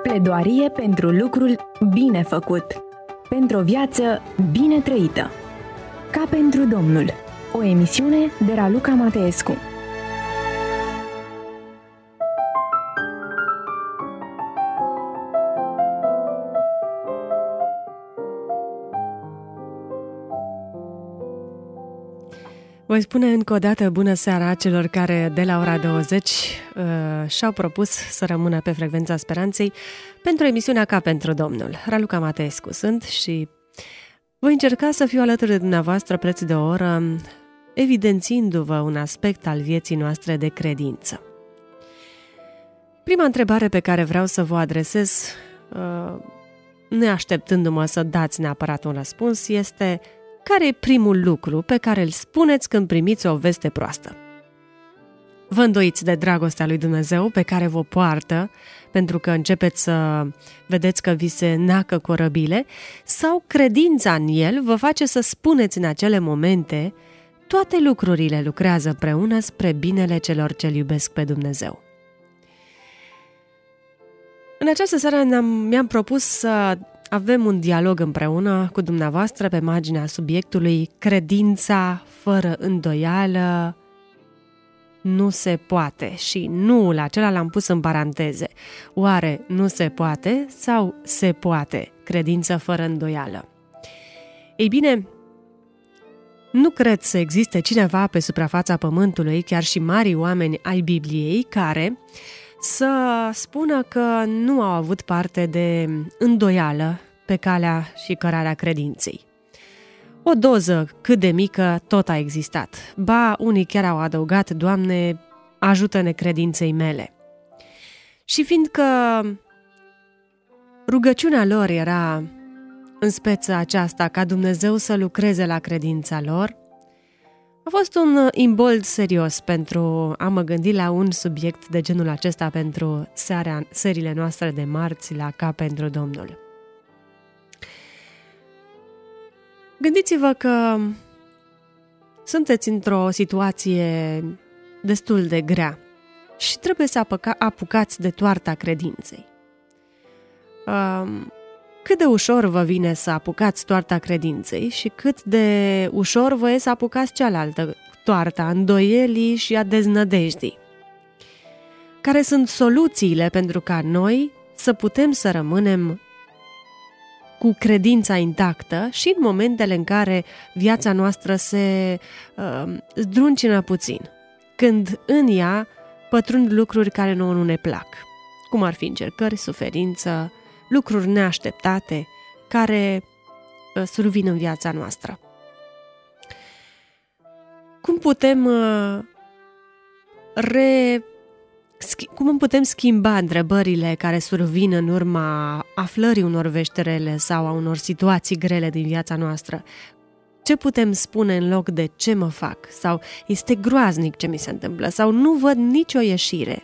Pledoarie pentru lucrul bine făcut, pentru o viață bine trăită. Ca pentru Domnul, o emisiune de Raluca Mateescu. Voi spune încă o dată bună seara celor care de la ora 20 și-au propus să rămână pe frecvența speranței pentru emisiunea Ca pentru Domnul. Raluca Mateescu sunt și voi încerca să fiu alături de dumneavoastră preț de o oră, evidențiindu-vă un aspect al vieții noastre de credință. Prima întrebare pe care vreau să vă adresez, neașteptându-mă să dați neapărat un răspuns, este: care e primul lucru pe care îl spuneți când primiți o veste proastă? Vă îndoiți de dragostea lui Dumnezeu pe care vă poartă, pentru că începeți să vedeți că vi se neacă corăbile, sau credința în El vă face să spuneți în acele momente: toate lucrurile lucrează împreună spre binele celor ce-L iubesc pe Dumnezeu? În această seară mi-am propus să avem un dialog împreună cu dumneavoastră pe marginea subiectului credința fără îndoială nu se poate, și nu-ul acela l-am pus în paranteze. Oare nu se poate sau se poate credință fără îndoială? Ei bine, nu cred să existe cineva pe suprafața pământului, chiar și mari oameni ai Bibliei, care să spună că nu au avut parte de îndoială pe calea și cărarea credinței. O doză cât de mică tot a existat. Ba, unii chiar au adăugat: Doamne, ajută-ne credinței mele. Și fiindcă rugăciunea lor era în speța aceasta ca Dumnezeu să lucreze la credința lor, a fost un imbold serios pentru a mă gândi la un subiect de genul acesta pentru seriile noastre de marți la Ca pentru Domnul. Gândiți-vă că sunteți într-o situație destul de grea și trebuie să apucați de toarta credinței. Cât de ușor vă vine să apucați toarta credinței și cât de ușor vă e să apucați cealaltă, toarta îndoielii și a deznădejdii. Care sunt soluțiile pentru ca noi să putem să rămânem cu credința intactă și în momentele în care viața noastră se zdruncină puțin, când în ea pătrund lucruri care nouă nu ne plac, cum ar fi încercări, suferință, lucruri neașteptate care survin în viața noastră. Cum putem schimba întrebările care survin în urma aflării unor veșterele sau a unor situații grele din viața noastră? Ce putem spune în loc de ce mă fac? Sau este groaznic ce mi se întâmplă? Sau nu văd nicio ieșire?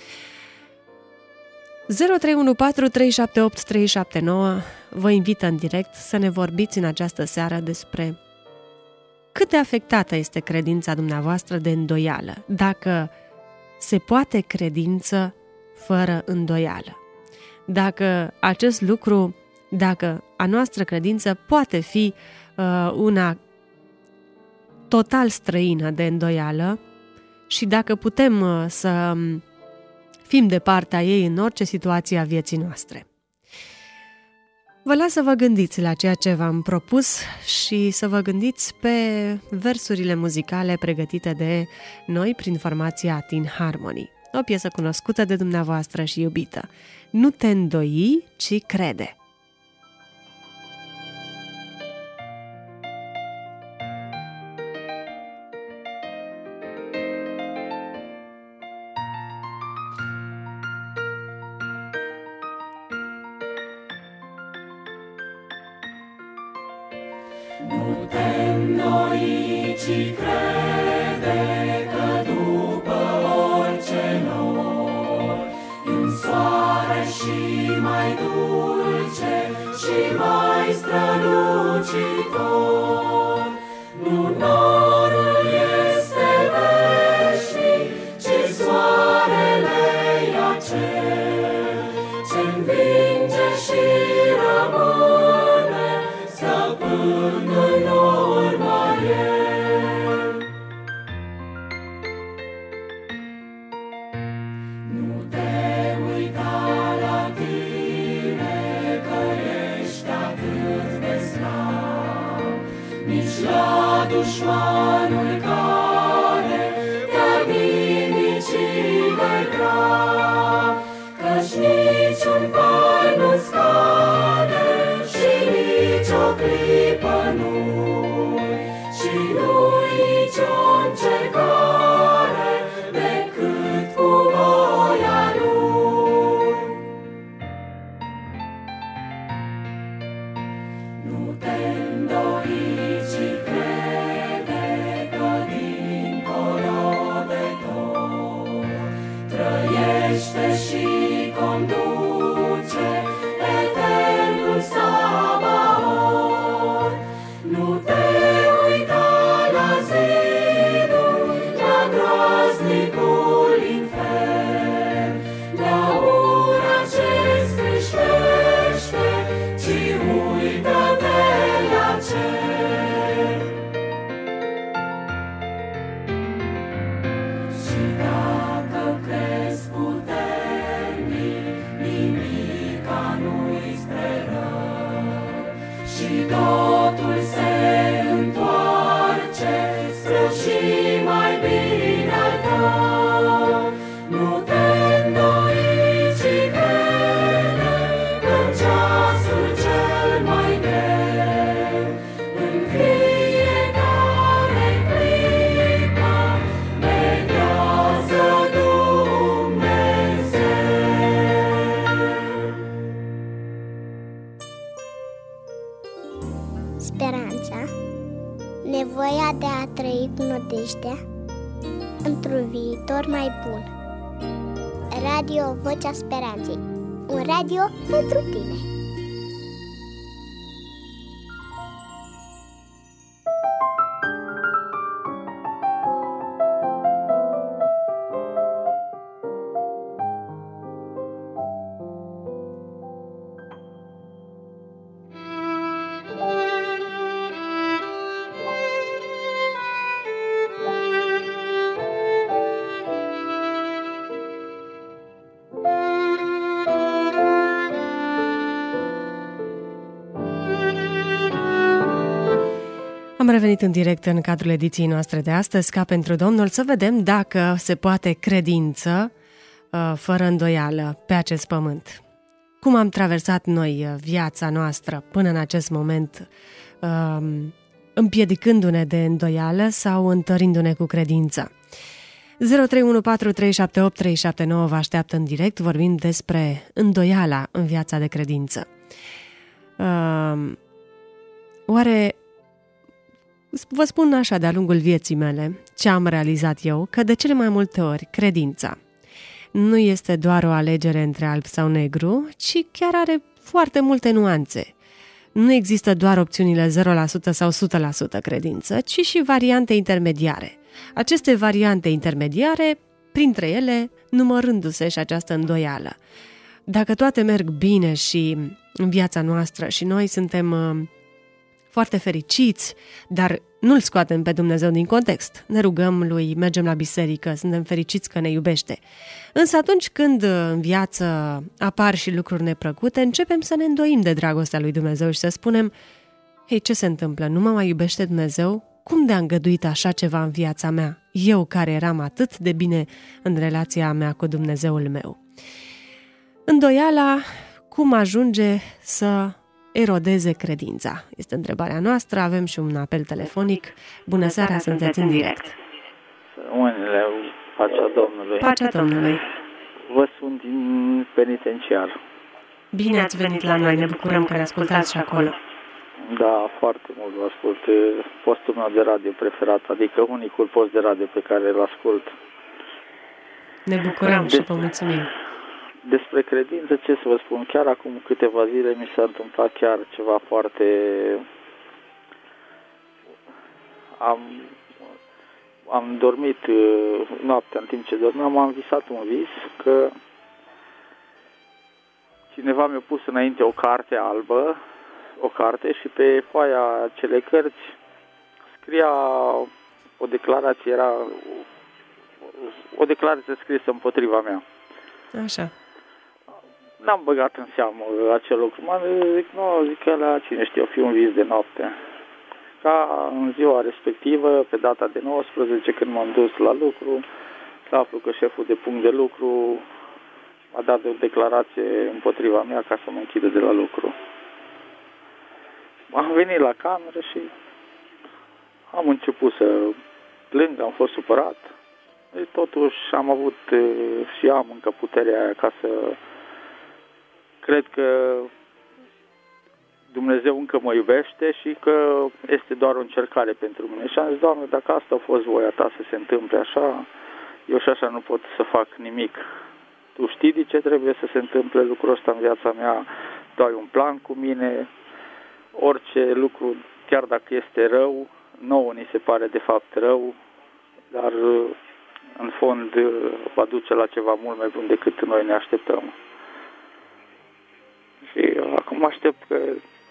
0314378379 vă invită în direct să ne vorbiți în această seară despre cât de afectată este credința dumneavoastră de îndoială, dacă se poate credință fără îndoială. Dacă acest lucru, dacă a noastră credință poate fi una total străină de îndoială și dacă putem să fim de partea ei în orice situație a vieții noastre. Vă las să vă gândiți la ceea ce v-am propus și să vă gândiți pe versurile muzicale pregătite de noi prin formația Teen Harmony. O piesă cunoscută de dumneavoastră și iubită. Nu te îndoi, ci crede. Nu te înnoi, ci crede că după orice nor un soare și mai dulce și mai strălucitor. Nu norul este veșnic, ci soarele e acel ce-n dușmanul care te-ar nimici de grav, căci niciun par nu scade și nici o clipă nu, și nu-i nicio încercare decât cu voia Lui. Nu te îndoi, ci crede că dincolo de tot trăiește și conduce eternul Sabaoth. Nu te uita la zidul, la groaznicul infern, la ura ce-ți creștește, ci uită-te la cer. Și dacă crezi puternic, nimica nu-i spre rău, și totul se întoarce spre și mai bine al tău. Nu te îndoi, ci crede că în ceasul cel mai greu, în fiecare clipă, veghează Dumnezeu. Speranța, nevoia de a trăi cu nădejdea într-un viitor mai bun. Radio Vocea Speranței, un radio pentru tine. Am revenit în direct în cadrul ediției noastre de astăzi, Ca pentru Domnul, să vedem dacă se poate credință fără îndoială pe acest pământ. Cum am traversat noi viața noastră până în acest moment, împiedicându-ne de îndoială sau întărindu-ne cu credință. 03143783789 vă așteaptă în direct, vorbim despre îndoiala în viața de credință. Oare vă spun așa de-a lungul vieții mele ce am realizat eu, că de cele mai multe ori credința nu este doar o alegere între alb sau negru, ci chiar are foarte multe nuanțe. Nu există doar opțiunile 0% sau 100% credință, ci și variante intermediare. Aceste variante intermediare, printre ele, numărându-se și această îndoială. Dacă toate merg bine și în viața noastră și noi suntem foarte fericiți, dar nu-L scoatem pe Dumnezeu din context. Ne rugăm Lui, mergem la biserică, suntem fericiți că ne iubește. Însă atunci când în viață apar și lucruri neplăcute, începem să ne îndoim de dragostea lui Dumnezeu și să spunem: hei, ce se întâmplă? Nu mă mai iubește Dumnezeu? Cum de-a îngăduit așa ceva în viața mea? Eu care eram atât de bine în relația mea cu Dumnezeul meu. Îndoiala, cum ajunge să erodeze credința? Este întrebarea noastră, avem și un apel telefonic. Bună seara, sunteți în direct. Mâinile, pacea Domnului. Pacea Domnului. Vă sunt din penitenciar. Bine ați venit la noi, ne bucurăm că ne ascultați și acolo. Da, foarte mult vă ascult. Postul meu de radio preferat, adică unicul post de radio pe care îl ascult. Ne bucurăm și vă mulțumim. Despre credință, ce să vă spun, chiar acum câteva zile mi s-a întâmplat chiar ceva foarte... Am dormit noaptea, în timp ce dormeam, am visat un vis că cineva mi-a pus înainte o carte albă, o carte, și pe foaia acelei cărți scria o declarație, era o declarație scrisă împotriva mea. Așa. N-am băgat în seamă acel lucru. Zic, nu, zic că la cine știu, fi un vis de noapte. ca în ziua respectivă, pe data de 19, când m-am dus la lucru, să aflu că șeful de punct de lucru a dat o declarație împotriva mea ca să mă închidă de la lucru. Am venit la cameră și am început să plâng, am fost supărat. Totuși am avut și am încă puterea aia ca să cred că Dumnezeu încă mă iubește și că este doar o încercare pentru mine. Și am zis, Doamne, dacă asta a fost voia Ta să se întâmple așa, eu și așa nu pot să fac nimic. Tu știi de ce trebuie să se întâmple lucrul ăsta în viața mea, Tu ai un plan cu mine, orice lucru, chiar dacă este rău, nouă ni se pare de fapt rău, dar în fond va duce la ceva mult mai bun decât noi ne așteptăm. Și acum aștept că,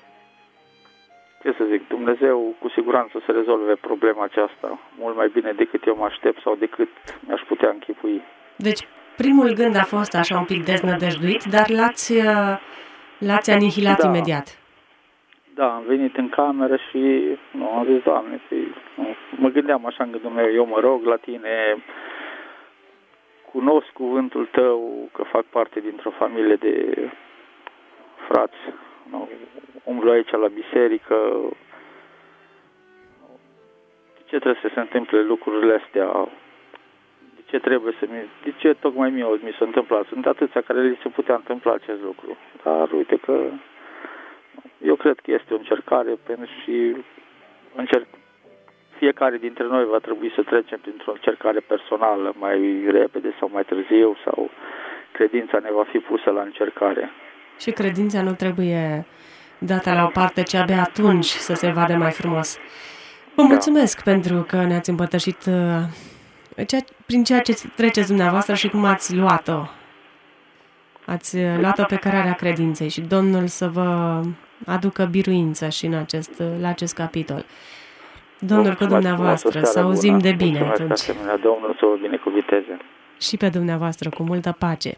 ce să zic, Dumnezeu cu siguranță să rezolve problema aceasta mult mai bine decât eu mă aștept sau decât mi-aș putea închipui. Deci, primul gând a fost așa un pic deznădăjduit, dar l-ați anihilat imediat. Da, am venit în cameră și am zis, Doamne, mă gândeam așa în gândul meu, eu mă rog la Tine, cunosc cuvântul Tău, că fac parte dintr-o familie de frați, umblu aici la biserică, de ce trebuie să se întâmple lucrurile astea, de ce tocmai mie mi se întâmplă, sunt atâția care li se putea întâmpla acest lucru, dar uite că eu cred că este o încercare și fiecare dintre noi va trebui să trecem printr-o încercare personală mai repede sau mai târziu sau credința ne va fi pusă la încercare. Și credința nu trebuie dată la o parte, ci abia atunci să se vadă mai frumos. Vă mulțumesc pentru că ne-ați împărtășit prin ceea ce treceți dumneavoastră și cum ați luat-o. Ați luat-o pe cărarea credinței și Domnul să vă aducă biruință și la acest capitol. Domnul cu dumneavoastră, să auzim de bine atunci. Domnul să vă binecuvinteze. Și pe dumneavoastră, cu multă pace.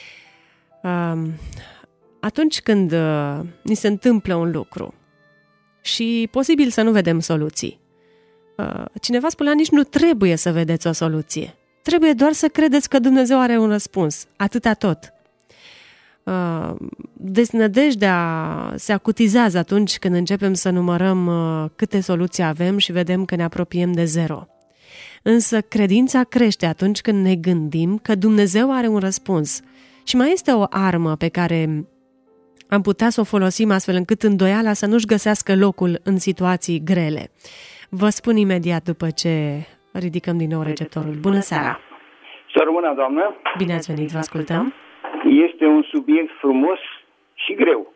Atunci când ni se întâmplă un lucru și posibil să nu vedem soluții, cineva spunea, nici nu trebuie să vedeți o soluție. Trebuie doar să credeți că Dumnezeu are un răspuns. Atâta tot. Deznădejdea se acutizează atunci când începem să numărăm câte soluții avem și vedem că ne apropiem de zero. Însă credința crește atunci când ne gândim că Dumnezeu are un răspuns. Și mai este o armă pe care am putea să o folosim astfel încât îndoiala să nu-și găsească locul în situații grele. Vă spun imediat după ce ridicăm din nou receptorul. Bună seara! Să rămână, doamnă! Bine ați venit, vă ascultăm! Este un subiect frumos și greu.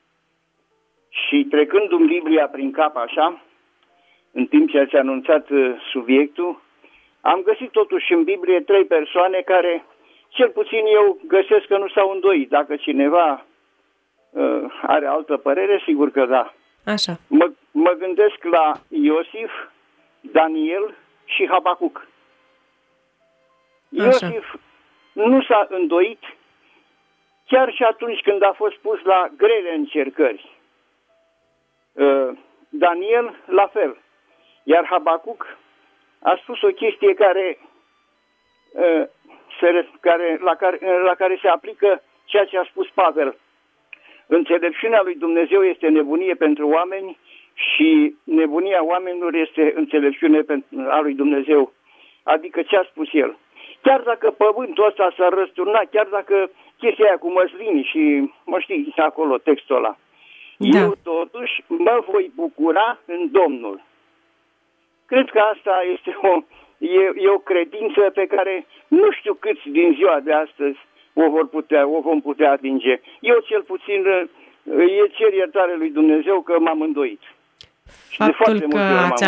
Și trecând în Biblia prin cap așa, în timp ce ați anunțat subiectul, am găsit totuși în Biblie 3 persoane care, cel puțin eu, găsesc că nu s-au îndoit. Dacă cineva are altă părere, sigur că da. Așa. Mă gândesc la Iosif, Daniel și Habacuc. Iosif nu s-a îndoit chiar și atunci când a fost pus la grele încercări. Daniel la fel. Iar Habacuc a spus o chestie la care se aplică ceea ce a spus Pavel. Înțelepciunea lui Dumnezeu este nebunie pentru oameni și nebunia oamenilor este înțelepciune a lui Dumnezeu. Adică ce a spus el. Chiar dacă pământul ăsta s-ar răsturna, chiar dacă chestia aia cu măslini și, mă știi, acolo textul ăla. Da. Eu totuși mă voi bucura în Domnul. Cred că asta este o credință pe care nu știu câți din ziua de astăzi o vom putea atinge. Eu cel puțin cer iertare lui Dumnezeu că m-am îndoit. Faptul că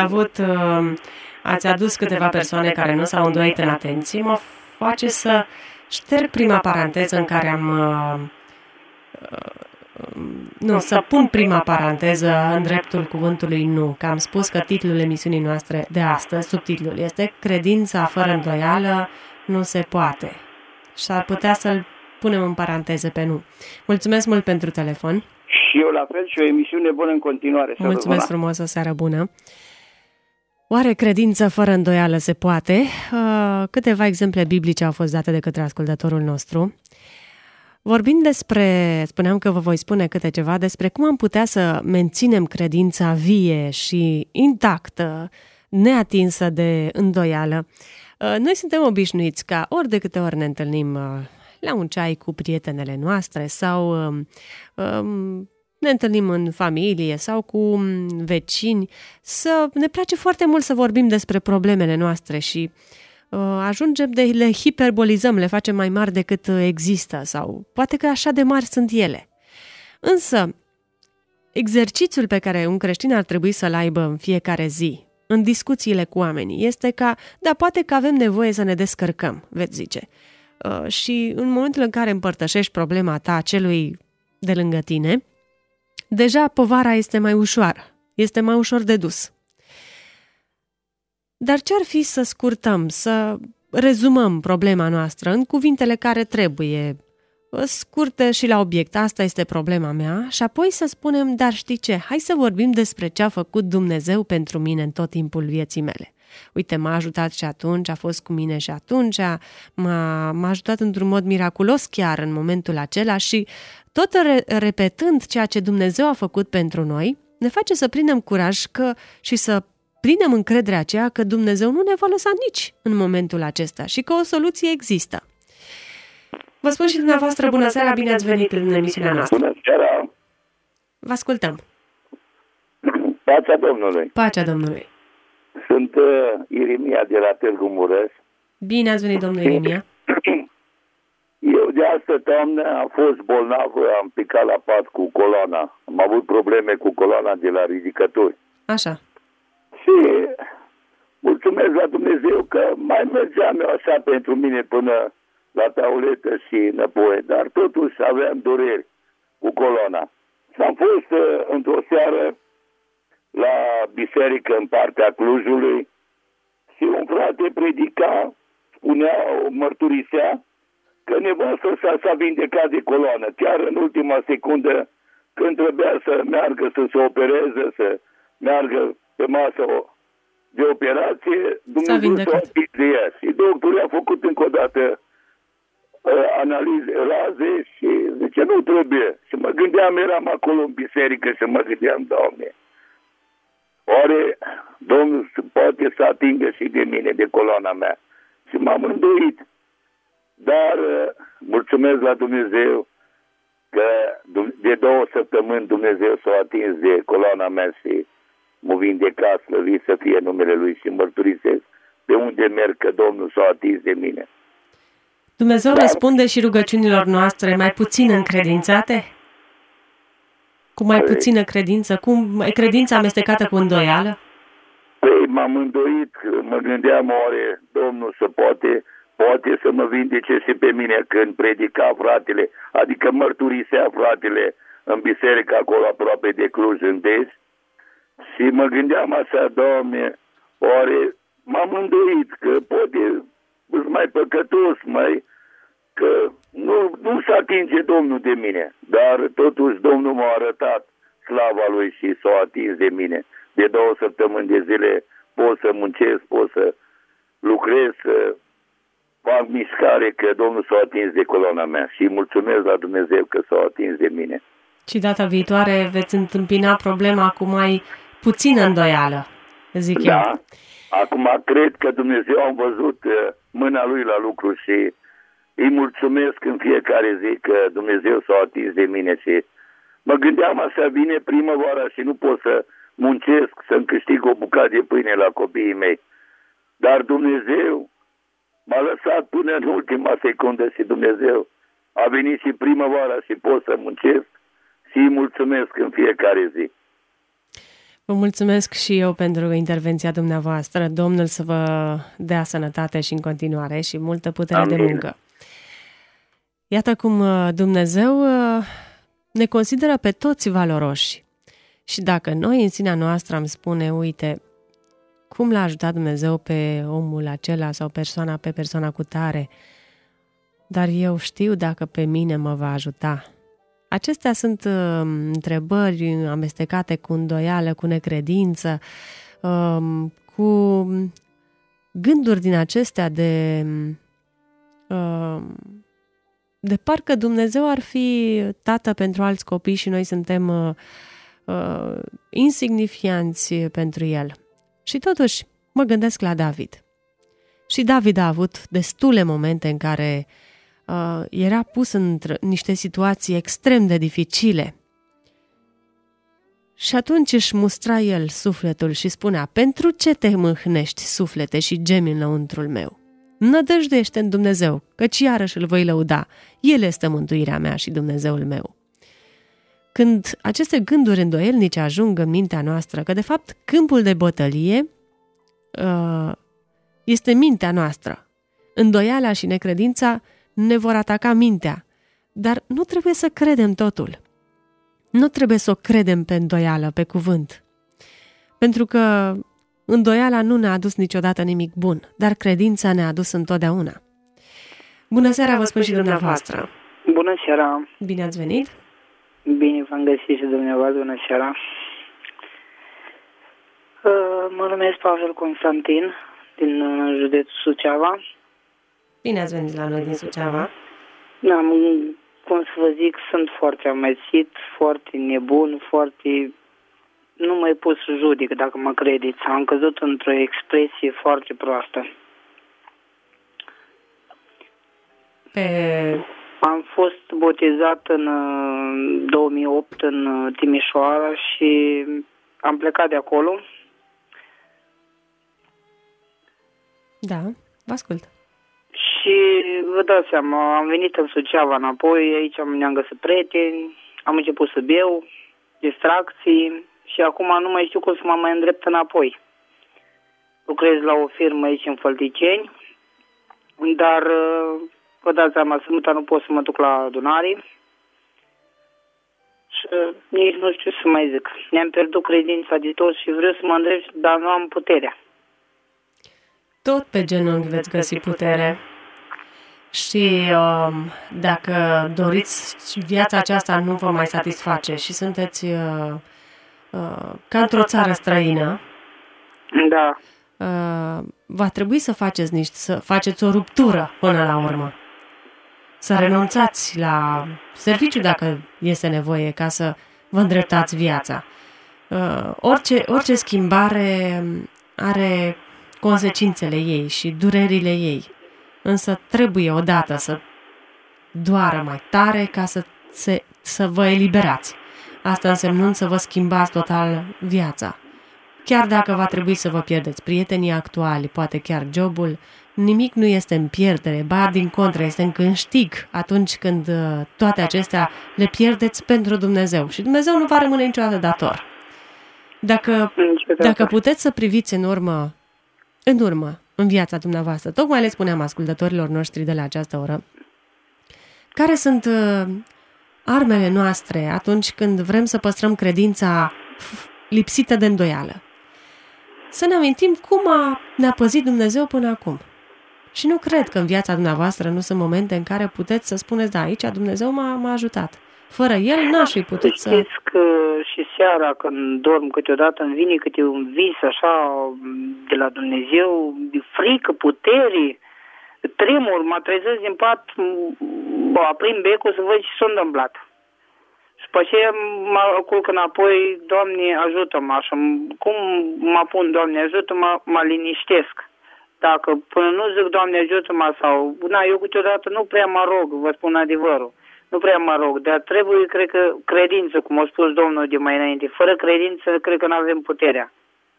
ați adus câteva persoane care nu s-au îndoit în atenție mă face să șterg prima paranteză în care să pun prima paranteză în dreptul cuvântului nu, că am spus că titlul emisiunii noastre de astăzi, subtitlul este Credința fără îndoială nu se poate. Și ar putea să-l punem în paranteză pe nu. Mulțumesc mult pentru telefon. Și eu la fel și o emisiune bună în continuare. Mulțumesc frumos, o seară bună. Oare credință fără îndoială se poate? Câteva exemple biblice au fost date de către ascultătorul nostru. Vorbind spuneam că vă voi spune câte ceva despre cum am putea să menținem credința vie și intactă, neatinsă de îndoială. Noi suntem obișnuiți ca ori de câte ori ne întâlnim la un ceai cu prietenele noastre sau ne întâlnim în familie sau cu vecini, ne place foarte mult să vorbim despre problemele noastre și ajungem le hiperbolizăm, le facem mai mari decât există sau poate că așa de mari sunt ele. Însă, exercițiul pe care un creștin ar trebui să-l aibă în fiecare zi, în discuțiile cu oamenii, este poate că avem nevoie să ne descărcăm, veți zice. Și în momentul în care împărtășești problema ta celui de lângă tine, deja povara este mai ușoară, este mai ușor de dus. Dar ce-ar fi să scurtăm, să rezumăm problema noastră în cuvintele care trebuie, scurte și la obiect, asta este problema mea, și apoi să spunem, dar știi ce, hai să vorbim despre ce a făcut Dumnezeu pentru mine în tot timpul vieții mele. Uite, m-a ajutat și atunci, a fost cu mine și atunci, m-a ajutat într-un mod miraculos chiar în momentul acela și tot repetând ceea ce Dumnezeu a făcut pentru noi, ne face să prindem curaj și să prindem încrederea aceea că Dumnezeu nu ne va lăsa nici în momentul acesta și că o soluție există. Vă spun și dumneavoastră bună seara, bine ați venit în emisiunea noastră. Bună seara! Vă ascultăm. Pacea Domnului! Pacea Domnului! Sunt Iremia de la Târgu Mureș. Bine ați venit, domnul Iremia. Eu de astă toamnă am fost bolnav, am picat la pat cu coloana. Am avut probleme cu coloana de la ridicături. Așa. Și mulțumesc la Dumnezeu că mai mergeam eu așa pentru mine până la tauletă și înapoi, dar totuși aveam dureri cu coloana. Și am fost într-o seară la biserică în partea Clujului și un frate predica, mărturisea că nevastă s-a vindecat de coloană. Chiar în ultima secundă, când trebuia să meargă să se opereze, să meargă pe masă de operație, Dumnezeu s-a atins de ea. Și doctorul a făcut încă o dată analize, raze și zice, nu trebuie. Și mă gândeam, eram acolo în biserică și mă gândeam, Doamne, oare Domnul poate să atingă și de mine, de coloana mea? Și m-am îndoit. Dar mulțumesc la Dumnezeu că de 2 săptămâni Dumnezeu s-a atins de coloana mea și mă vindeca, slăvit să fie numele Lui și mărturisesc pe unde merg că Domnul s-a atins de mine. Dumnezeu răspunde și rugăciunilor noastre mai puțin încredințate? Cu mai puțină credință? Cum e credința amestecată cu îndoială? Păi m-am îndoit, mă gândeam oare Domnul poate să mă vindece și pe mine când predica fratele, adică mărturisea fratele în biserică acolo aproape de Cluj în Des. Și mă gândeam așa, Doamne, oare m-am îndoit că poate mai păcătos, că nu se atinge Domnul de mine, dar totuși Domnul m-a arătat slava Lui și s-a atins de mine. De 2 săptămâni de zile pot să muncesc, pot să lucrez, să fac mișcare, că Domnul s-a atins de coloana mea și mulțumesc la Dumnezeu că s-a atins de mine. Și data viitoare veți întâmpina problema cu mai puțină îndoială, zic eu. Da, acum cred că Dumnezeu a văzut mâna Lui la lucru și îi mulțumesc în fiecare zi că Dumnezeu s-a atins de mine și mă gândeam așa, vine primăvara și nu pot să muncesc, să-mi câștig o bucată de pâine la copiii mei. Dar Dumnezeu m-a lăsat până în ultima secundă și Dumnezeu a venit și primăvara și pot să muncesc și îi mulțumesc în fiecare zi. Vă mulțumesc și eu pentru intervenția dumneavoastră. Domnul să vă dea sănătate și în continuare și multă putere de muncă. Iată cum Dumnezeu ne consideră pe toți valoroși. Și dacă noi în sinea noastră am spune, uite, cum l-a ajutat Dumnezeu pe omul acela sau pe persoana cu tare, dar eu știu dacă pe mine mă va ajuta. Acestea sunt întrebări amestecate cu îndoială, cu necredință, cu gânduri din acestea de parcă Dumnezeu ar fi tată pentru alți copii și noi suntem insignifianți pentru El. Și totuși mă gândesc la David. Și David a avut destule momente în care era pus în niște situații extrem de dificile. Și atunci își mustra el sufletul și spunea: pentru ce te mâhnești, suflete, și gemi înăuntrul meu? Nădăjduiește în Dumnezeu, căci iarăși îl voi lăuda. El este mântuirea mea și Dumnezeul meu. Când aceste gânduri îndoielnice ajung în mintea noastră, că de fapt câmpul de bătălie este mintea noastră. Îndoiala și necredința ne vor ataca mintea, dar nu trebuie să credem totul. Nu trebuie să o credem pe îndoială, pe cuvânt. Pentru că îndoiala nu ne-a adus niciodată nimic bun, dar credința ne-a adus întotdeauna. Bună seara, vă spun și dumneavoastră. Bună seara. Bine ați venit. Bine v-am găsit și dumneavoastră, bună seara. Mă numesc Pavel Constantin, din județul Suceava. Bine ați venit la noi din Suceava. Da, cum să vă zic, sunt foarte amețit, foarte nebun, foarte... Nu mai pot să judec, dacă mă credeți. Am căzut într-o expresie foarte proastă. Am fost botezat în 2008 în Timișoara și am plecat de acolo. Da, vă ascult. Și vă dați seama, am venit în Suceava înapoi, aici ne-am găsit prieteni, am început să beau, distracții și acum nu mai știu cum să mă mai îndrept înapoi. Lucrez la o firmă aici în Fălticeni, dar vă dați seama, sâmbătă nu pot să mă duc la adunare și nici nu știu să mai zic. Ne-am pierdut credința de tot și vreau să mă îndrept, dar nu am puterea. Tot pe genunchi veți găsi putere. Și dacă doriți, viața aceasta nu vă mai satisface și sunteți ca într-o țară străină, da. Va trebui să faceți o ruptură până la urmă. Să renunțați la serviciu dacă este nevoie ca să vă îndreptați viața. Orice schimbare are consecințele ei și durerile ei. Însă trebuie odată să doară mai tare ca să vă eliberați. Asta însemnând să vă schimbați total viața. Chiar dacă va trebui să vă pierdeți prietenii actuali, poate chiar jobul, nimic nu este în pierdere, ba din contră, este în câștig atunci când toate acestea le pierdeți pentru Dumnezeu. Și Dumnezeu nu va rămâne niciodată dator. Dacă puteți să priviți în urmă în viața dumneavoastră, tocmai le spuneam ascultătorilor noștri de la această oră, care sunt armele noastre atunci când vrem să păstrăm credința lipsită de îndoială. Să ne amintim cum ne-a păzit Dumnezeu până acum. Și nu cred că în viața dumneavoastră nu sunt momente în care puteți să spuneți: da, aici Dumnezeu m-a ajutat. Fără El n-aș fi putut să... Știți că și seara când dorm câteodată îmi vine câte un vis așa de la Dumnezeu, de frică, putere, tremur, mă trezesc din pat, aprind becul să văd ce s-a întâmplat. Și după aceea mă culc înapoi, Doamne ajută-mă, așa, cum mă pun, Doamne ajută-mă, mă liniștesc. Dacă până nu zic Doamne ajută-mă sau... eu câteodată nu prea mă rog, vă spun adevărul. Nu prea mă rog, dar trebuie, cred că, credință, cum a spus Domnul de mai înainte. Fără credință, cred că nu avem puterea.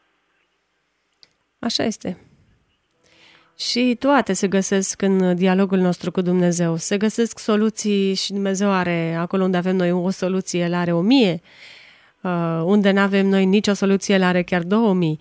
Așa este. Și toate se găsesc în dialogul nostru cu Dumnezeu. Se găsesc soluții și Dumnezeu are, acolo unde avem noi o soluție, El are 1000. Unde nu avem noi nicio soluție, El are chiar 2000.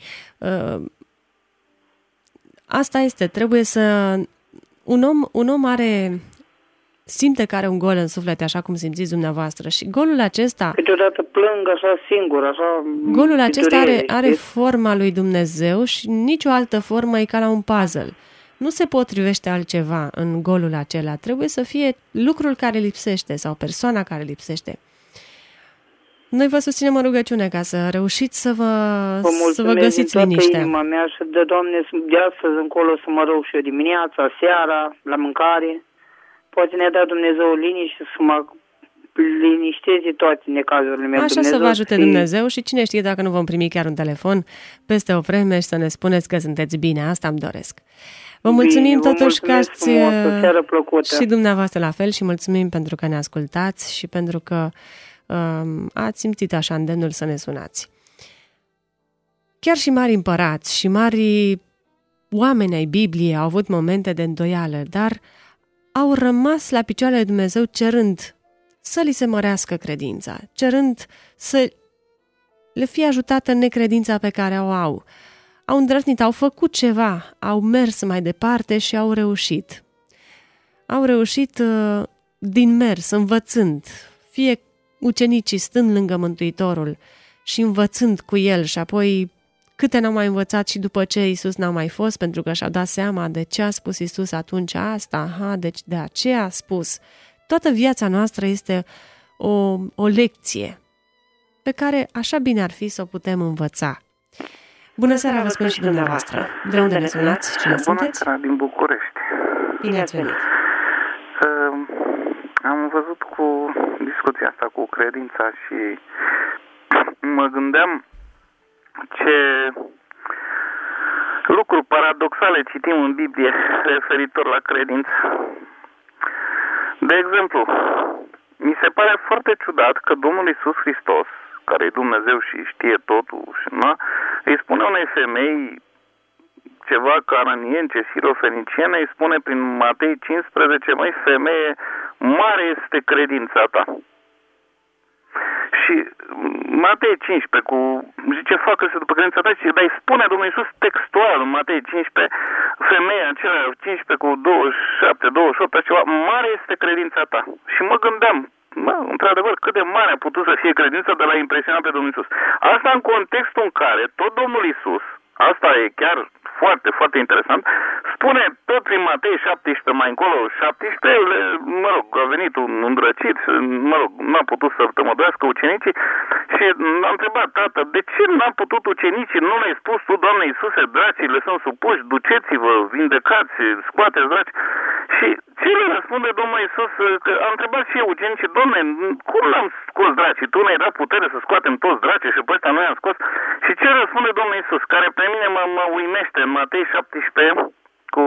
Asta este, trebuie să... Un om simte că are un gol în suflet, așa cum simțiți dumneavoastră. Și golul acesta... Câteodată plâng așa singur, așa... Golul acesta are forma lui Dumnezeu și nicio altă formă e ca la un puzzle. nu se potrivește altceva în golul acela. Trebuie să fie lucrul care lipsește sau persoana care lipsește. Noi vă susținem în rugăciune ca să reușiți să vă găsiți liniștea. Inima mea și de Doamne, de astăzi încolo să mă rog și eu dimineața, seara, la mâncare. Poate ne-a dat Dumnezeu liniște să mă linișteze toate necazurile mele. Așa să vă ajute Dumnezeu și cine știe dacă nu vom primi chiar un telefon peste o vreme și să ne spuneți că sunteți bine. Asta îmi doresc. Vă mulțumim totuși că ați și dumneavoastră la fel și mulțumim pentru că ne ascultați și pentru că ați simțit așa îndemnul să ne sunați. Chiar și mari împărați și mari oameni ai Bibliei au avut momente de îndoială, dar au rămas la picioarele lui Dumnezeu cerând să li se mărească credința, cerând să le fie ajutată în necredința pe care o au. Au îndrăznit, au făcut ceva, au mers mai departe și au reușit. Au reușit din mers, învățând, fie ucenicii stând lângă Mântuitorul și învățând cu el și apoi câte n-au mai învățat și după ce Iisus n-a mai fost, pentru că și-au dat seama de ce a spus Iisus atunci asta, deci de aceea a spus. Toată viața noastră este o lecție pe care așa bine ar fi să o putem învăța. Bună seara, vă spun și dumneavoastră. De unde ne sunați? Cine sunteți? Bună seara, din București. Bine ați venit. Am văzut cu discuția asta cu credința și mă gândeam ce lucruri paradoxale citim în Biblie referitor la credință. De exemplu, mi se pare foarte ciudat că Domnul Iisus Hristos, care e Dumnezeu și știe totul, îi spune unei femei ceva cananience, sirofeniciene, îi spune prin Matei 15, măi femeie, mare este credința ta. Și Matei 15, zice, facă-se după credința ta, dar îi spune Domnul Iisus textual în Matei 15, femeia aceea 15 cu 27, 28, ceva, mare este credința ta. Și mă gândeam, într-adevăr, cât de mare a putut să fie credința de la impresiona pe Domnul Iisus. Asta în contextul în care tot Domnul Iisus, asta e chiar foarte, foarte interesant, spune tot prin Matei 17 mai încolo, 17, a venit un îndrăcit, n-a putut să tămăduiască ucenicii și l-a întrebat, tată, de ce n-a putut ucenicii, nu le-ai spus tu, Doamne Iisuse, dracii le sunt supuși, duceți-vă, vindecați, scoateți draci. Și ce le răspunde Domnul Iisus, că a întrebat și eu ucenicii, Doamne, cum l-am scos dracii, tu ne-ai dat putere să scoatem toți dracii și pe ăsta noi am scos? Și ce răspunde Domnul Iisus, care pe mine mă uimește în Matei 17 cu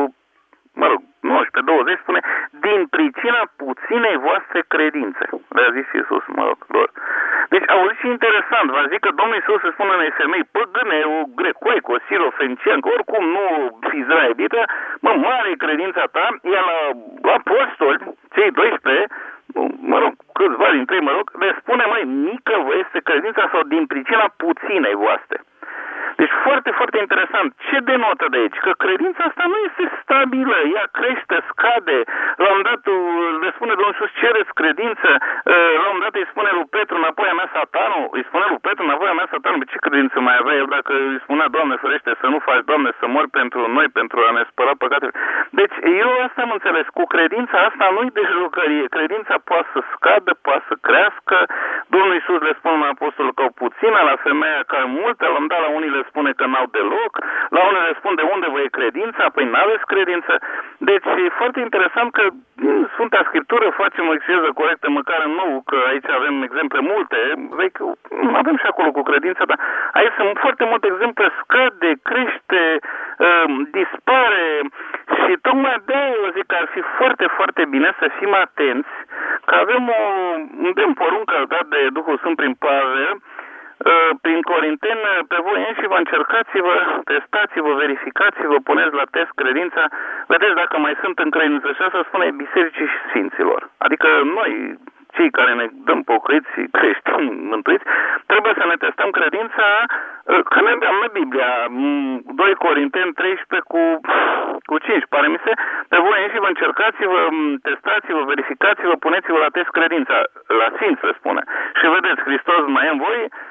19-20 spune, din pricina puținei voastre credințe. Le-a zis Iisus, lor. Deci, auziți și interesant, v-a zis că Domnul Iisus se spune unei femei păgâne, o grecoică, o sirofeniciancă, oricum nu izraelită, mare credința ta, iar la apostoli, cei 12, câțiva dintre ei, le spune, mică vă este credința sau din pricina puținei voastre. Deci foarte, foarte interesant. Ce denotă de aici? Că credința asta nu este stabilă, ea crește, scade. La un dat le spune Domnul Iisus, cereți credință. La un dat îi spune lui Petru, înapoi a mea satanul. Îi spune lui Petru, înapoi a mea satanul. Ce credință mai avea el dacă îi spunea, Doamne ferește, să nu faci, Doamne, să mori pentru noi, pentru a ne spăla păcatele. Deci eu asta am înțeles. Cu credința asta nu-i de jucărie. Credința poate să scadă, poate să crească. Domnul Iisus le spune la apostol că au puțină, la femeia care multe, l-am dat la unii le spune că n-au deloc, la unii le spun de unde vă e credința, păi n-aveți credință. Deci e foarte interesant că din Sfânta Scriptură facem o exegeză corectă, măcar în nou, că aici avem exemple multe, vechi, avem și acolo cu credința, dar aici sunt foarte multe exemple, scade, crește, dispare și tocmai de-aia eu zic că ar fi foarte, foarte bine să fim atenți, că avem un poruncă dat de Duhul Sfânt prin Pavel, prin Corinteni, pe voi înși vă încercați-vă, testați-vă, verificați-vă, puneți la test credința, vedeți dacă mai sunt în credință. Și asta spune bisericii și sfinților. Adică noi, cei care ne dăm pocăiți și creștini mântuiți, trebuie să ne testăm credința, că ne îndeamnă Biblia. 2 Corinteni 13 cu 5, pare mi se, pe voi înși vă încercați-vă, testați-vă, verificați-vă, puneți-vă la test credința. La sfinți se spune. Și vedeți, Hristos mai e în voi,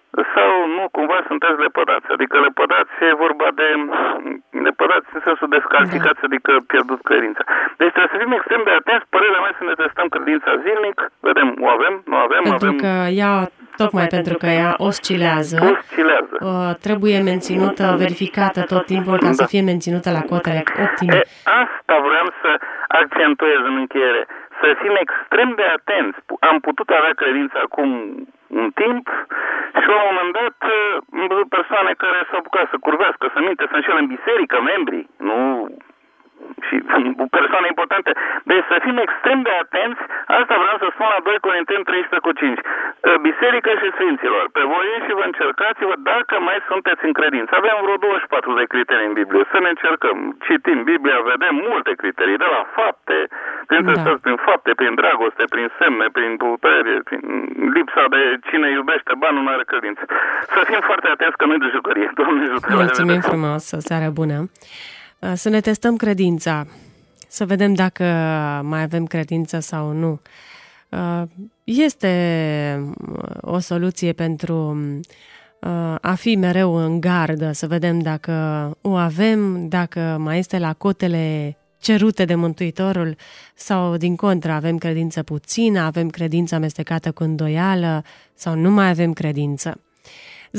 sau nu cumva sunteți lepădați? Adică lepădați e vorba de lepădați în sensul descalificați, adică pierdut credința. Deci trebuie să fim extrem de atenți, părerea mea să ne testăm credința zilnic, vedem, o avem, nu avem, pentru avem... că ea, tocmai pentru că ea oscilează. Trebuie menținută, verificată tot timpul ca să fie menținută la cotele optime. Asta vreau să accentuez în încheiere. Să fim extrem de atenți. Am putut avea credință acum un timp și la un moment dat am văzut persoane care s-au apucat să curvească, să minte, să înșele în biserică, membrii, nu... și persoane importante. Deci să fim extrem de atenți, asta vreau să spun la 2 Corinteni 13:5. Biserică și Sfinților, pe voi și vă încercați-vă dacă mai sunteți în credință. Avem vreo 24 de criterii în Biblie. Să ne încercăm. Citim Biblia, vedem multe criterii, de la fapte, prin fapte, prin dragoste, prin semne, prin putere, prin lipsa de cine iubește banul nu are credință. Să fim foarte atenți că nu-i de jucărie. Doamne ajută. Mulțumim frumos, o seară bună. Să ne testăm credința, să vedem dacă mai avem credință sau nu. Este o soluție pentru a fi mereu în gardă, să vedem dacă o avem, dacă mai este la cotele cerute de Mântuitorul sau, din contră, avem credință puțină, avem credință amestecată cu îndoială sau nu mai avem credință. 0314378379.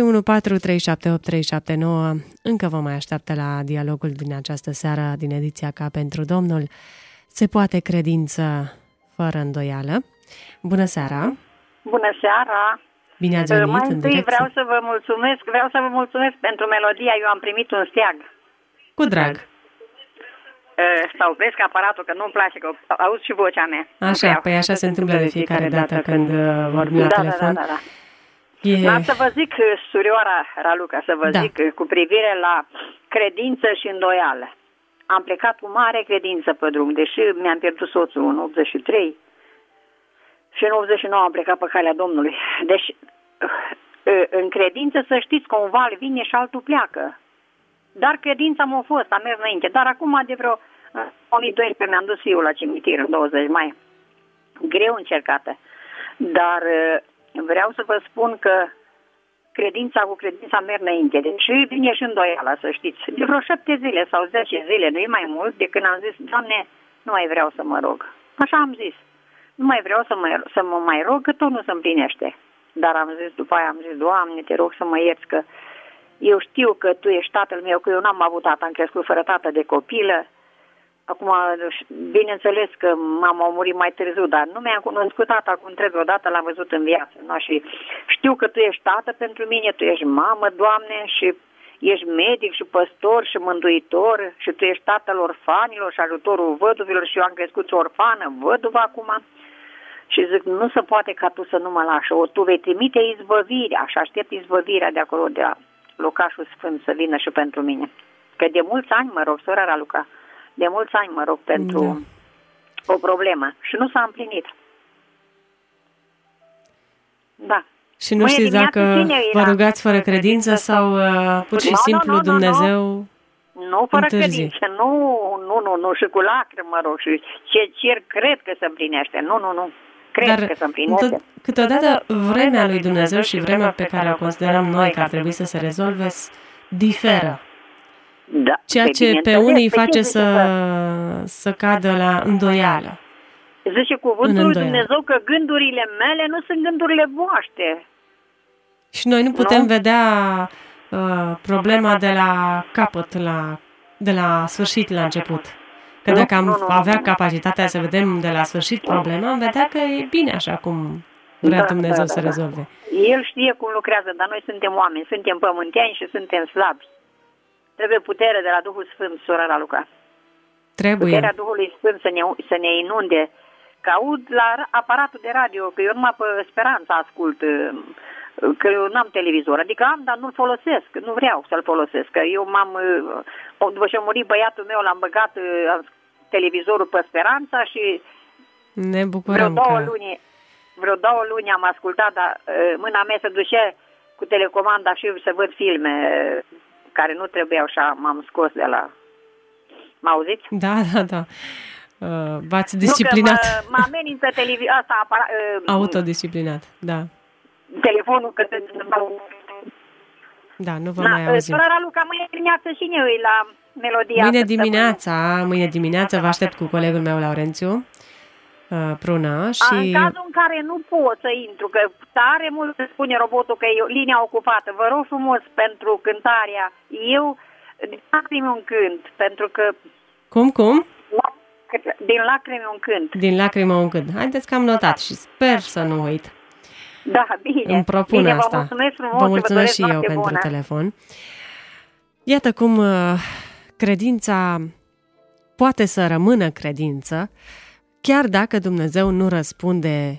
Încă vă mai așteaptă la dialogul din această seară din ediția Ca pentru Domnul. Se poate credință fără îndoială. Bună seara! Bună seara! Bine ați venit. Mai întâi vreau să vă mulțumesc pentru melodia. Eu am primit un steag. Cu drag. Să opresc aparatul, că nu-mi place, că auz și vocea mea. Așa, păi așa se întâmplă de fiecare dată când vorbim la telefon. Da. Dar să vă zic, surioara Raluca, să vă zic cu privire la credință și îndoială. Am plecat cu mare credință pe drum, deși mi-am pierdut soțul în 83 și în 89 am plecat pe calea Domnului. Deci, în credință, să știți că un val vine și altul pleacă. Dar credința m-a fost, am mers înainte. Dar acum, de vreo 2012, mi-am dus fiul la cimitir, în 20 mai. Greu încercată. Dar vreau să vă spun că credința cu credința merg înainte. Deci vine și îndoiala, să știți. De vreo 7 zile sau 10 zile, nu e mai mult, de când am zis, Doamne, nu mai vreau să mă rog. Așa am zis. Nu mai vreau să mă mai rog, că tot nu se împlinește. Dar am zis, după aia am zis, Doamne, te rog să mă ierți, că eu știu că Tu ești tatăl meu, că eu n-am avut tată, am crescut fără tată de copilă. Acum, bineînțeles că mama a murit mai târziu, dar nu mi-am cunoscut tata cum trebuie, odată l-am văzut în viață. No? Și știu că Tu ești tată pentru mine, Tu ești mamă, Doamne, și ești medic și păstor și mântuitor și Tu ești tatăl orfanilor și ajutorul văduvilor și eu am crescut orfană, văduvă acum. Și zic, nu se poate ca Tu să nu mă lași. Tu vei trimite izbăvirea și aștept izbăvirea de acolo, de la Locașul Sfânt, să vină și pentru mine. Că de mulți ani mă rog, sora Raluca, de mulți ani mă rog pentru o problemă și nu s-a împlinit. Da. Și nu știți dacă vă rugați fără credință sau pur și simplu Dumnezeu nu fără credință, nu, și cu lacrimi mă rog și ce cer cred că se împlinește, nu. Cred că se împlinește. Câteodată vremea lui Dumnezeu și vremea pe care o considerăm noi că ar trebui să se rezolve diferă. Da, ceea ce pe unii face să cadă la îndoială. Zice cuvântul lui Dumnezeu că gândurile mele nu sunt gândurile voastre. Și noi nu putem vedea problema de la capăt, de la sfârșit la început. Că dacă am avea capacitatea să vedem de la sfârșit problema, am vedea că e bine așa cum vrea Dumnezeu să rezolve. El știe cum lucrează, dar noi suntem oameni, suntem pământeani și suntem slabi. Trebuie putere de la Duhul Sfânt, sora Raluca. Trebuie. Puterea Duhului Sfânt să ne inunde. Că aud la aparatul de radio, că eu numai pe Speranța ascult, că eu n-am televizor. Adică am, dar nu-l folosesc. Nu vreau să-l folosesc. Că eu după ce a murit băiatul meu, l-am băgat televizorul pe Speranța și ne bucurăm vreo 2 luni am ascultat, dar mâna mea se duce cu telecomanda și să văd filme care nu trebuiau și m-am scos de la... Mă auziți? Da. V-ați disciplinat. Nu, că mă amenință autodisciplinat, da. telefonul că te... Da, nu vă mai auzim. Sora Raluca, mâine dimineață și eu la melodia. Mâine dimineață vă aștept cu colegul meu Laurențiu Prună și... În cazul în care nu pot să intru, că tare mult se spune robotul că e linia ocupată, vă rog frumos pentru cântarea, eu din lacrimi un cânt, pentru că... Cum? Din lacrimi un cânt. Din lacrimi un cânt. Haideți că am notat și sper să nu uit. Da, bine. Îmi propun bine, asta. Vă mulțumesc frumos. Vă mulțumesc și eu pentru telefon. Iată cum credința poate să rămână credință, chiar dacă Dumnezeu nu răspunde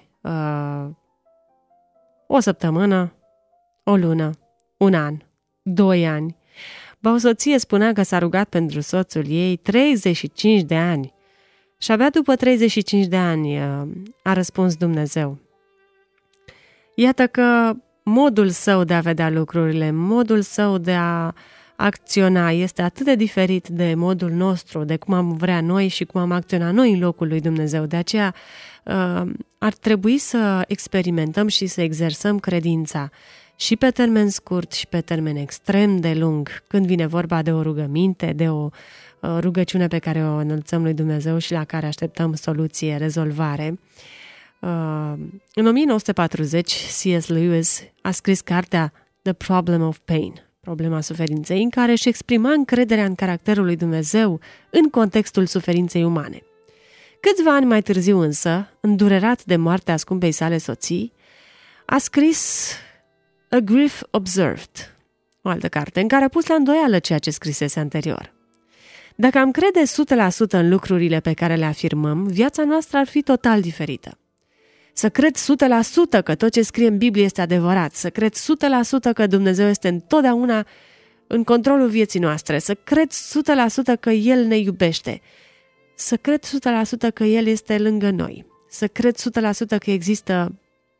o săptămână, o lună, un an, 2 ani. O soție spunea că s-a rugat pentru soțul ei 35 de ani și abia după 35 de ani a răspuns Dumnezeu. Iată că modul său de a vedea lucrurile, modul său de a acționa este atât de diferit de modul nostru, de cum am vrea noi și cum am acționat noi în locul lui Dumnezeu. De aceea ar trebui să experimentăm și să exersăm credința și pe termen scurt și pe termen extrem de lung, când vine vorba de o rugăminte, de o rugăciune pe care o înălțăm lui Dumnezeu și la care așteptăm soluție, rezolvare. În 1940, C.S. Lewis a scris cartea The Problem of Pain, problema suferinței, în care își exprima încrederea în caracterul lui Dumnezeu în contextul suferinței umane. Câțiva ani mai târziu însă, îndurerat de moartea scumpei sale soții, a scris A Grief Observed, o altă carte, în care a pus la îndoială ceea ce scrisese anterior. Dacă am crede 100% în lucrurile pe care le afirmăm, viața noastră ar fi total diferită. Să cred 100% că tot ce scrie în Biblie este adevărat, să cred 100% că Dumnezeu este întotdeauna în controlul vieții noastre, să cred 100% că El ne iubește, să cred 100% că El este lângă noi, să cred 100% că există,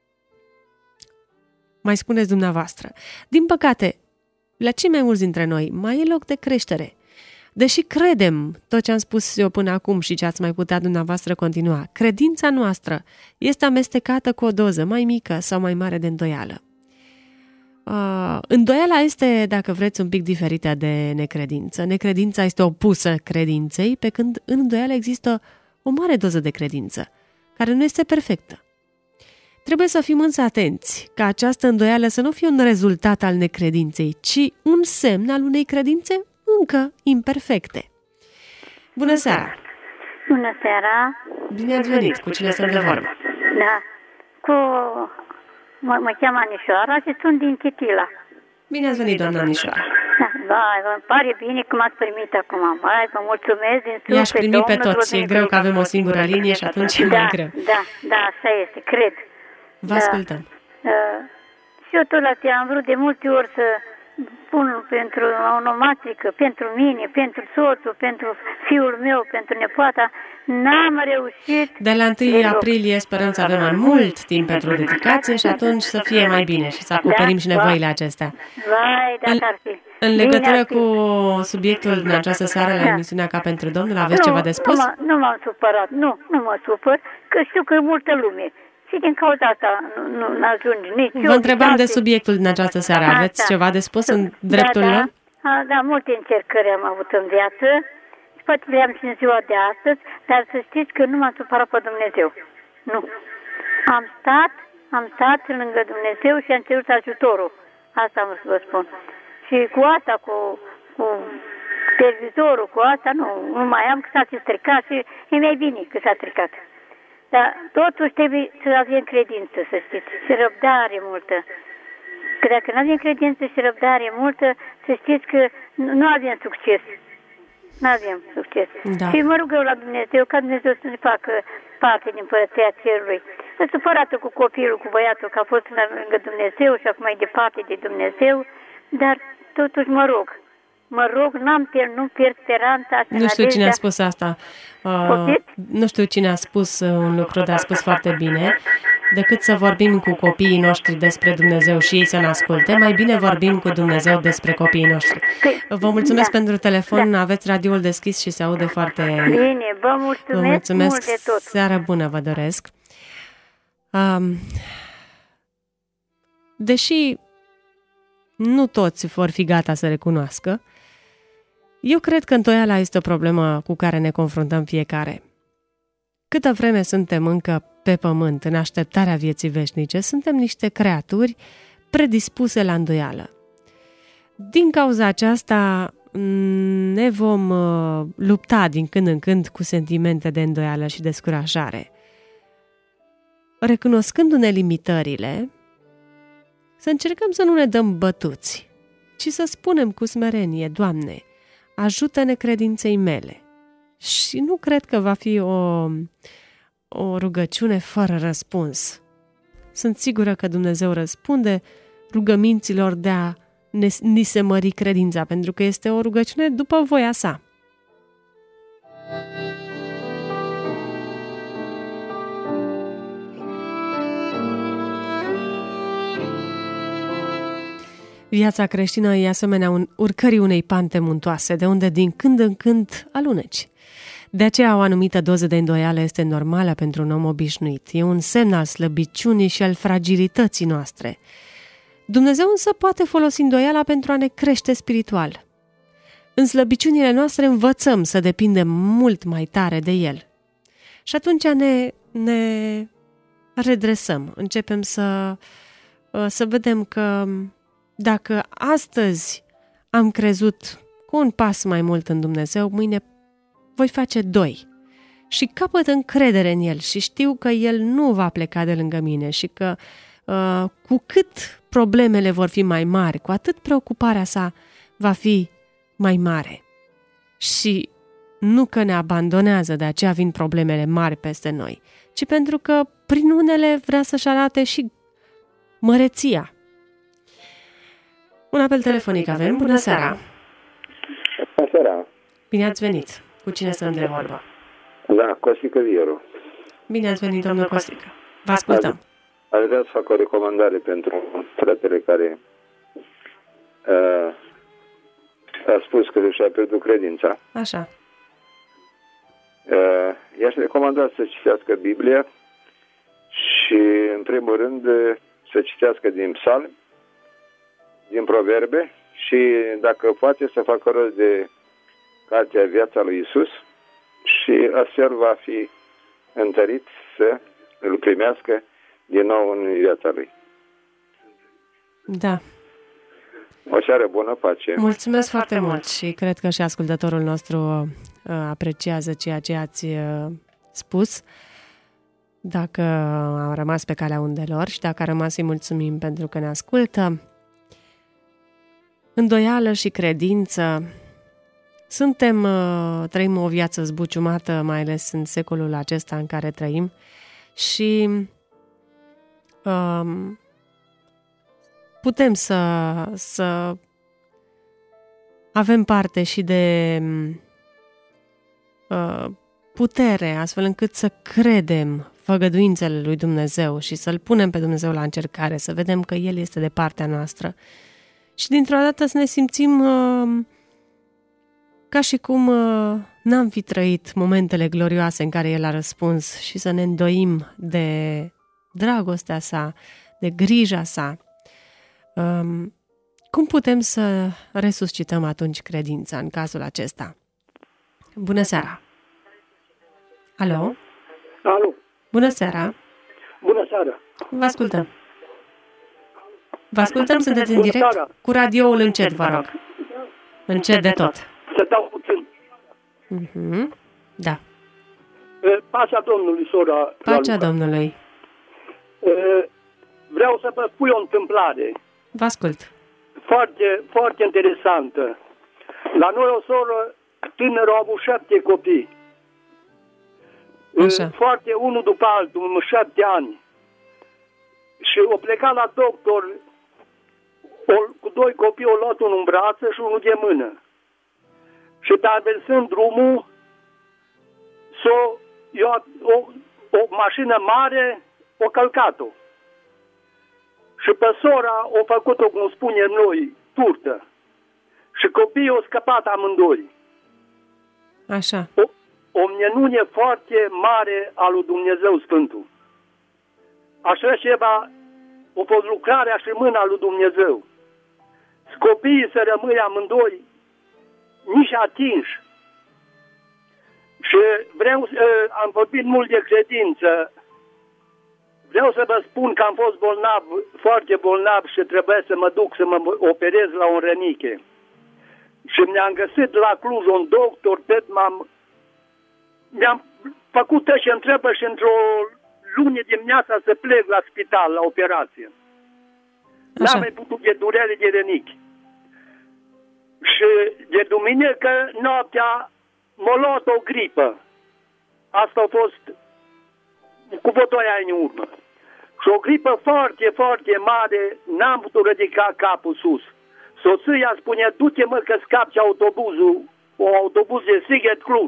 mai spuneți dumneavoastră. Din păcate, la cei mai mulți dintre noi mai e loc de creștere. Deși credem tot ce am spus eu până acum și ce ați mai putea dumneavoastră continua, credința noastră este amestecată cu o doză mai mică sau mai mare de îndoială. Îndoiala este, dacă vreți, un pic diferită de necredință. Necredința este opusă credinței, pe când în îndoială există o mare doză de credință, care nu este perfectă. Trebuie să fim însă atenți ca această îndoială să nu fie un rezultat al necredinței, ci un semn al unei credințe încă imperfecte. Bună seara! Bună seara! Bine ați venit! Cu cine sunt de vorbă? Da, mă cheamă Anișoara și sunt din Chitila. Bine ați venit, doamna Anișoara! Da, îmi pare bine că m-ați primit acum. Vă mulțumesc din suflet. I-aș primi pe toți, e greu că avem o singură linie și atunci e mai greu. Da, așa este, cred. Vă ascultăm. Și eu tot la am vrut de multe ori să pun pentru onomastică, pentru mine, pentru soțul, pentru fiul meu, pentru nepoata, n-am reușit. De la 1 aprilie sperăm să avem mai mult timp pentru dedicație și atunci să fie mai bine și să acoperim și nevoile acestea. Vai, dacă ar fi. În legătură cu subiectul din această seară la emisiunea Ca pentru Domnul, aveți ceva de spus? Nu m-am supărat, nu mă supăr, că știu că e multă lume. Și din cauza asta nu ajunge nici. Vă întrebam de subiectul din această seară. Aveți ceva de spus în dreptul lor? Da, multe încercări am avut în viață și poate le-am și în ziua de astăzi, dar să știți că nu m-am supărat pe Dumnezeu. Nu. Am stat lângă Dumnezeu și am cerut ajutorul. Asta am să vă spun. Și cu asta, cu televizorul, cu asta, nu mai am, că s-a stricat și e mai bine că s-a stricat. Dar totuși trebuie să avem credință, să știți, și răbdare multă. Că dacă nu avem credință și răbdare multă, să știți că nu avem succes. Nu avem succes. Da. Și mă rug eu la Dumnezeu, ca Dumnezeu să ne facă parte din Împărăția Cerului. Sunt supărată cu copilul, cu băiatul, că a fost lângă Dumnezeu și acum e departe de Dumnezeu, dar totuși mă rog, nu pierd speranța. Nu știu cine a spus asta. Nu știu cine a spus un lucru, dar a spus foarte bine. Decât să vorbim cu copiii noștri despre Dumnezeu și ei să ne asculte, mai bine vorbim cu Dumnezeu despre copiii noștri. Vă mulțumesc pentru telefon, aveți radioul deschis și se aude foarte bine. Vă mulțumesc mult de tot. Seară bună vă doresc. deși nu toți vor fi gata să recunoască, eu cred că îndoiala este o problemă cu care ne confruntăm fiecare. Câtă vreme suntem încă pe pământ, în așteptarea vieții veșnice, suntem niște creaturi predispuse la îndoială. Din cauza aceasta ne vom lupta din când în când cu sentimente de îndoială și descurajare. Recunoscându-ne limitările, să încercăm să nu ne dăm bătuți, ci să spunem cu smerenie: Doamne, ajută-ne credinței mele. Și nu cred că va fi o rugăciune fără răspuns. Sunt sigură că Dumnezeu răspunde rugăminților de a ni se mări credința, pentru că este o rugăciune după voia sa. Viața creștină e asemenea urcării unei pante muntoase, de unde din când în când aluneci. De aceea o anumită doză de îndoială este normală pentru un om obișnuit. E un semn al slăbiciunii și al fragilității noastre. Dumnezeu însă poate folosi îndoiala pentru a ne crește spiritual. În slăbiciunile noastre învățăm să depindem mult mai tare de El. Și atunci ne redresăm, începem să vedem că dacă astăzi am crezut cu un pas mai mult în Dumnezeu, mâine voi face 2. Și capăt încredere în El și știu că El nu va pleca de lângă mine și că cu cât problemele vor fi mai mari, cu atât preocuparea sa va fi mai mare. Și nu că ne abandonează, de aceea vin problemele mari peste noi, ci pentru că prin unele vrea să-și arate și măreția. Un apel telefonic avem. Bună seara! Bună seara! Bine ați venit! Cu cine stăm de vorbă? Da, Costică Vieru. Bine ați venit, domnul Costică. Vă ascultăm. Aș vrea să fac o recomandare pentru fratele care a spus că și-a pierdut credința. Așa. I-aș recomanda să citească Biblia și, în primul rând, să citească din Psalmi, din Proverbe și, dacă poate, să facă rost de cartea Viața lui Iisus și astfel va fi întărit să îl primească din nou în viața lui. Da. O seară bună, pace. Mulțumesc foarte mult și cred că și ascultătorul nostru apreciază ceea ce ați spus. Dacă a rămas pe calea undelor și dacă a rămas, îi mulțumim pentru că ne ascultă. Îndoială și credință. Trăim o viață zbuciumată, mai ales în secolul acesta în care trăim și putem să avem parte și de putere, astfel încât să credem făgăduințele lui Dumnezeu și să-L punem pe Dumnezeu la încercare, să vedem că El este de partea noastră. Și dintr-o dată să ne simțim ca și cum n-am fi trăit momentele glorioase în care El a răspuns și să ne îndoim de dragostea sa, de grija sa. Cum putem să resuscităm atunci credința în cazul acesta? Bună seara! Alo? Alo! Bună seara! Bună seara! Vă ascultăm! Vă ascultăm, sunteți în direct cu radioul încet, vă rog. Încet de tot. Să dau puțin. Da. Pacea Domnului, sora. Pacea Domnului. Vreau să vă spui o întâmplare. Vă ascult. Foarte, foarte interesantă. La noi o soră tânără a avut 7 copii. Așa. Foarte unul după altul, 7 ani. Și o plecat la doctor, cu 2 copii, o luat unul în brață și unul de mână. Și traversând drumul, o mașină mare o călcat-o. Și pe sora o făcut-o, cum spunem noi, turtă. Și copiii au scăpat amândoi. Așa. O minune foarte mare a lui Dumnezeu Sfântul. Așa ceva a fost lucrarea și mâna lui Dumnezeu. Copiii să rămâi amândoi nici atinși. Și am vorbit mult de credință. Vreau să vă spun că am fost bolnav, foarte bolnav și trebuie să mă duc să mă operez la un răniche. Și mi-am găsit la Cluj un doctor, mi-am făcut ce întrebă și într-o luni dimineața să plec la spital, la operație. N-am mai putut de durere de rănichi. Și de duminică noaptea m-a luat o gripă. Asta a fost cu 2 ani în urmă. Și o gripă foarte, foarte mare, n-am putut ridica capul sus. Soția spune, du-te mă că scapi autobuzul, un autobuz de Sighet Cluj.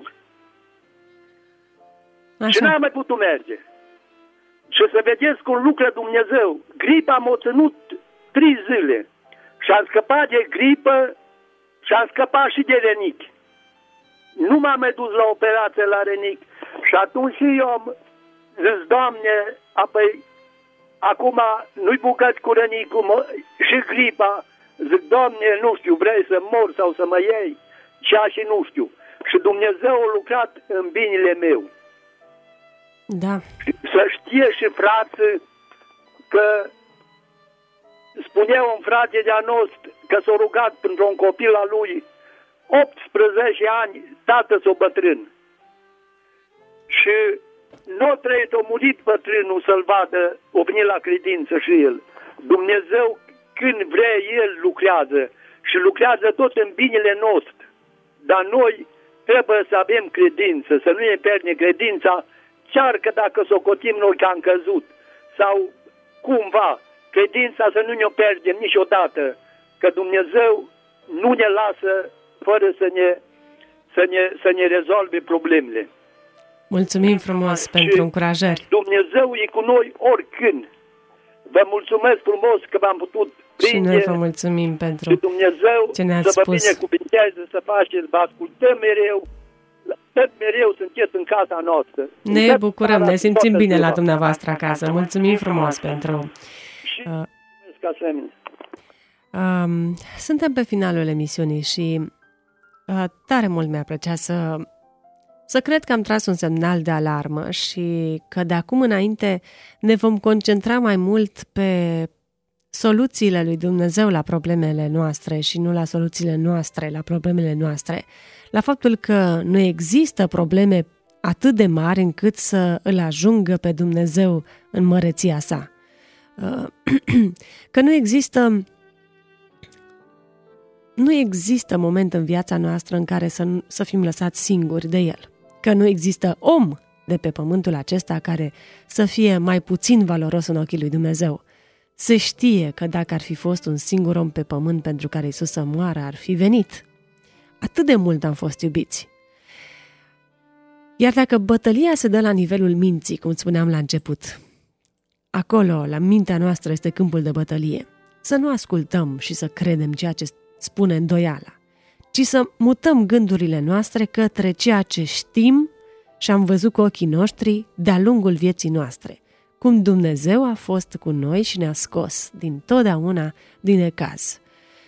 Și n-am mai putut merge. Și să vedeți cum lucră Dumnezeu. Gripa m-a ținut 3 zile. Și am scăpat de gripă și am scăpat și de renichi. Nu m-am mai dus la operație la renichi. Și atunci și eu am zis, Doamne, apoi acum nu-i bucăți cu rănicul și gripa. Zic, Doamne, nu știu, vrei să mor sau să mă iei? Cea și nu știu. Și Dumnezeu a lucrat în binele meu. Da. Să știe și frații că spunea un frate de-a nostru că s-a rugat pentru un copil al lui 18 ani, tată s-o bătrân. Și nu a trăit, a murit bătrânul să-l vadă, o venit la credință și el. Dumnezeu când vrea el lucrează și lucrează tot în binele nostru. Dar noi trebuie să avem credință, să nu ne pierdem credința, chiar că dacă socotim noi că am căzut sau cumva, credința să nu ne-o pierdem niciodată, că Dumnezeu nu ne lasă fără să ne rezolve problemele. Mulțumim frumos pentru încurajări. Dumnezeu e cu noi oricând. Vă mulțumesc frumos că v-am putut prinde. Și noi vă mulțumim pentru și Dumnezeu ce ne-ați să vă spus. binecuvinteze, să faceți, vă ascultăm mereu. Tot mereu sunteți în casa noastră. Ne bucurăm, ne simțim bine la dumneavoastră acasă. Mulțumim frumos pentru... Suntem pe finalul emisiunii și tare mult mi-a plăcea să cred că am tras un semnal de alarmă și că de acum înainte ne vom concentra mai mult pe soluțiile lui Dumnezeu la problemele noastre și nu la soluțiile noastre la problemele noastre. La faptul că nu există probleme atât de mari încât să îl ajungă pe Dumnezeu în măreția sa. Că nu există moment în viața noastră în care să fim lăsați singuri de El. Că nu există om de pe pământul acesta care să fie mai puțin valoros în ochii lui Dumnezeu. Se știe că dacă ar fi fost un singur om pe pământ pentru care Iisus să moară, ar fi venit. Atât de mult am fost iubiți. Iar dacă bătălia se dă la nivelul minții, cum spuneam la început, acolo, la mintea noastră, este câmpul de bătălie. Să nu ascultăm și să credem ceea ce spune îndoiala, ci să mutăm gândurile noastre către ceea ce știm și am văzut cu ochii noștri de-a lungul vieții noastre, cum Dumnezeu a fost cu noi și ne-a scos din totdeauna din necaz.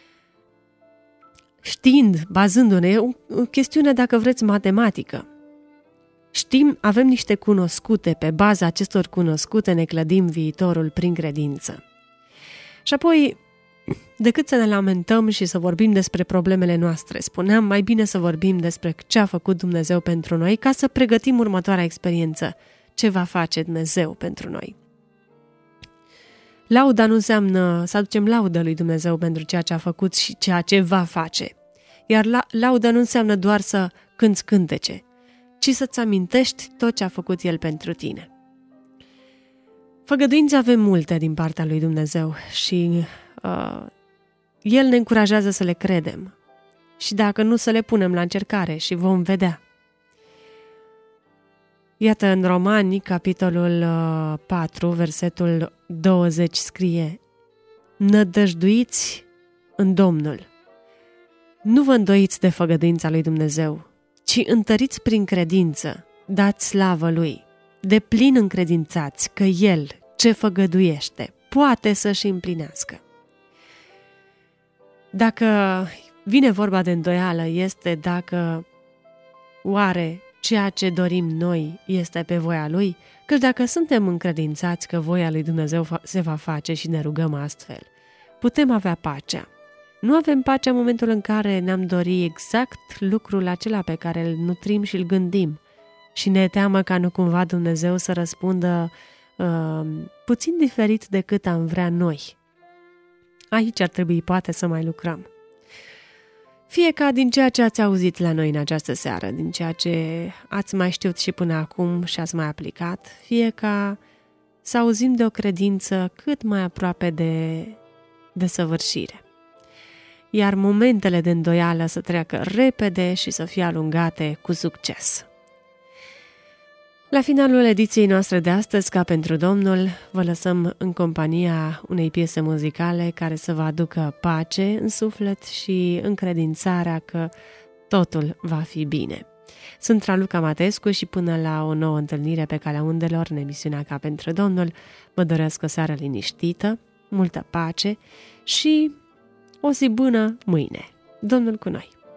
Știind, bazându-ne, e o chestiune, dacă vreți, matematică. Știm, avem niște cunoscute, pe baza acestor cunoscute ne clădim viitorul prin credință. Și apoi, decât să ne lamentăm și să vorbim despre problemele noastre, spuneam mai bine să vorbim despre ce a făcut Dumnezeu pentru noi ca să pregătim următoarea experiență, ce va face Dumnezeu pentru noi. Lauda nu înseamnă să aducem laudă lui Dumnezeu pentru ceea ce a făcut și ceea ce va face. Iar lauda nu înseamnă doar să cânți cântece, ci să-ți amintești tot ce a făcut El pentru tine. Făgăduințe avem multe din partea lui Dumnezeu și El ne încurajează să le credem. Și dacă nu, să le punem la încercare și vom vedea. Iată, în Romani, capitolul 4, versetul 20 scrie: nădăjduiți în Domnul. Nu vă îndoiți de făgăduința lui Dumnezeu, ci întăriți prin credință, dați slavă Lui, de plin încredințați că El ce făgăduiește poate să-și împlinească. Dacă vine vorba de îndoială, este dacă oare ceea ce dorim noi este pe voia Lui, căci dacă suntem încredințați că voia lui Dumnezeu se va face și ne rugăm astfel, putem avea pacea. Nu avem pacea în momentul în care ne-am dori exact lucrul acela pe care îl nutrim și îl gândim și ne teamă ca nu cumva Dumnezeu să răspundă puțin diferit decât am vrea noi. Aici ar trebui poate să mai lucrăm. Fie ca din ceea ce ați auzit la noi în această seară, din ceea ce ați mai știut și până acum și ați mai aplicat, fie ca să auzim de o credință cât mai aproape de săvârșire. Iar momentele de îndoială să treacă repede și să fie alungate cu succes. La finalul ediției noastre de astăzi, Ca pentru Domnul, vă lăsăm în compania unei piese muzicale care să vă aducă pace în suflet și încredințarea că totul va fi bine. Sunt Raluca Matescu și până la o nouă întâlnire pe calea undelor în emisiunea Ca pentru Domnul, vă doresc o seară liniștită, multă pace și o zi bună mâine. Domnul cu noi!